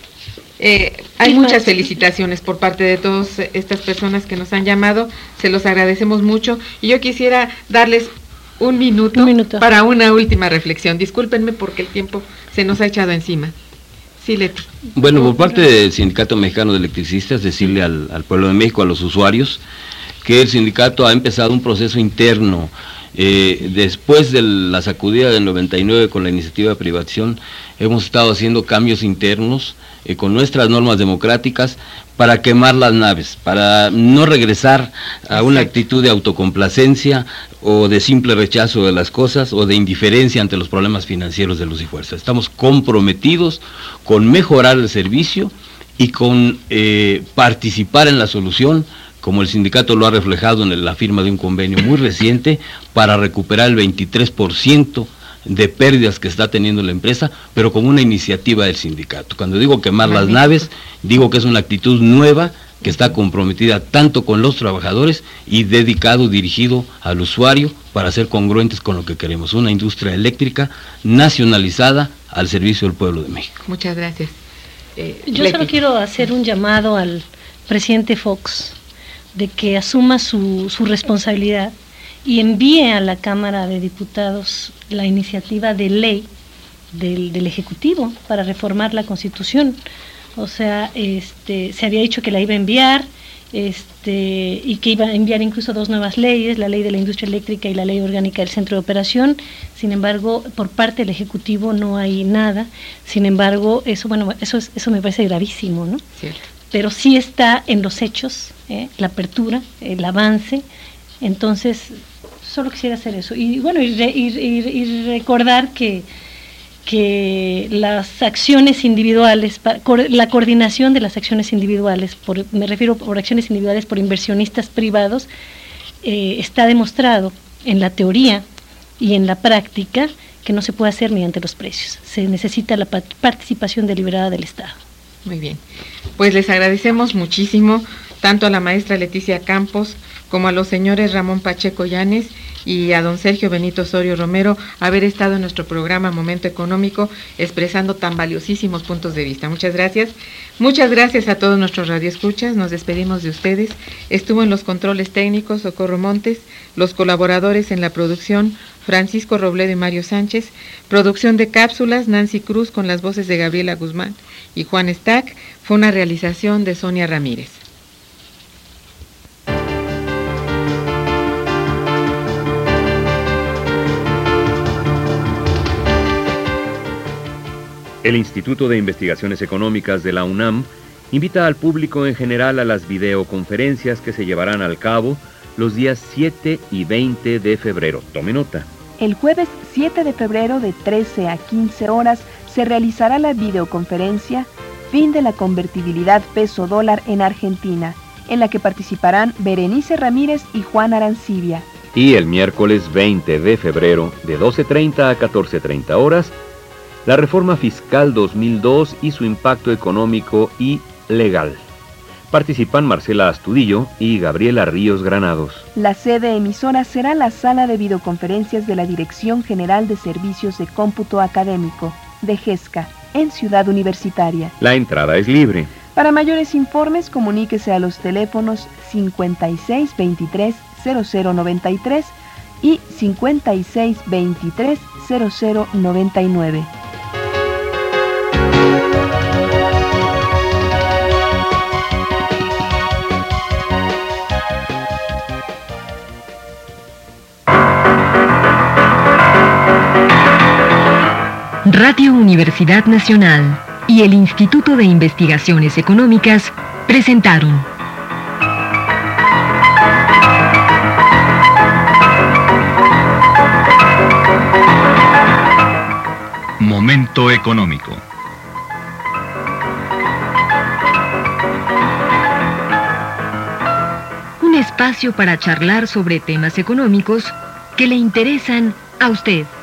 hay muchas felicitaciones por parte de todas estas personas que nos han llamado, se los agradecemos mucho, y yo quisiera darles un minuto para una última reflexión. Discúlpenme porque el tiempo se nos ha echado encima. Sí, Leti. Bueno, por parte del Sindicato Mexicano de Electricistas, decirle al pueblo de México, a los usuarios, que el sindicato ha empezado un proceso interno. Después de la sacudida del 99 con la iniciativa de privatización, hemos estado haciendo cambios internos con nuestras normas democráticas para quemar las naves, para no regresar a una actitud de autocomplacencia o de simple rechazo de las cosas o de indiferencia ante los problemas financieros de Luz y Fuerza. Estamos comprometidos con mejorar el servicio y con participar en la solución, como el sindicato lo ha reflejado en la firma de un convenio muy reciente para recuperar el 23% de pérdidas que está teniendo la empresa, pero con una iniciativa del sindicato. Cuando digo quemar las naves, digo que es una actitud nueva que está comprometida tanto con los trabajadores y dirigido al usuario para ser congruentes con lo que queremos, una industria eléctrica nacionalizada al servicio del pueblo de México. Muchas gracias. Yo solo quiero hacer un llamado al presidente Fox de que asuma su responsabilidad y envíe a la Cámara de Diputados la iniciativa de ley del Ejecutivo para reformar la Constitución. O sea, se había dicho que la iba a enviar, y que iba a enviar incluso 2 nuevas leyes, la ley de la industria eléctrica y la ley orgánica del centro de operación. Sin embargo, por parte del Ejecutivo no hay nada. Sin embargo, eso me parece gravísimo, ¿no? Cierto. Pero sí está en los hechos, la apertura, el avance. Entonces, solo quisiera hacer eso. Y bueno, y recordar que que las acciones individuales, la coordinación de las acciones individuales, me refiero por acciones individuales por inversionistas privados, está demostrado en la teoría y en la práctica que no se puede hacer mediante los precios. Se necesita la participación deliberada del Estado. Muy bien. Pues les agradecemos muchísimo tanto a la maestra Leticia Campos como a los señores Ramón Pacheco Llanes y a don Sergio Benito Osorio Romero haber estado en nuestro programa Momento Económico expresando tan valiosísimos puntos de vista. Muchas gracias. Muchas gracias a todos nuestros radioescuchas. Nos despedimos de ustedes. Estuvo en los controles técnicos Socorro Montes, los colaboradores en la producción Francisco Robledo y Mario Sánchez, producción de cápsulas Nancy Cruz con las voces de Gabriela Guzmán y Juan Stack. Fue una realización de Sonia Ramírez. El Instituto de Investigaciones Económicas de la UNAM invita al público en general a las videoconferencias que se llevarán al cabo los días 7 y 20 de febrero. Tome nota. El jueves 7 de febrero de 13 a 15 horas se realizará la videoconferencia Fin de la convertibilidad peso-dólar en Argentina, en la que participarán Berenice Ramírez y Juan Arancibia. Y el miércoles 20 de febrero de 12:30 a 14:30 horas, la reforma fiscal 2002 y su impacto económico y legal. Participan Marcela Astudillo y Gabriela Ríos Granados. La sede emisora será la sala de videoconferencias de la Dirección General de Servicios de Cómputo Académico, de GESCA, en Ciudad Universitaria. La entrada es libre. Para mayores informes, comuníquese a los teléfonos 5623-0093 y 5623-0099. Radio Universidad Nacional y el Instituto de Investigaciones Económicas presentaron Momento Económico. Un espacio para charlar sobre temas económicos que le interesan a usted.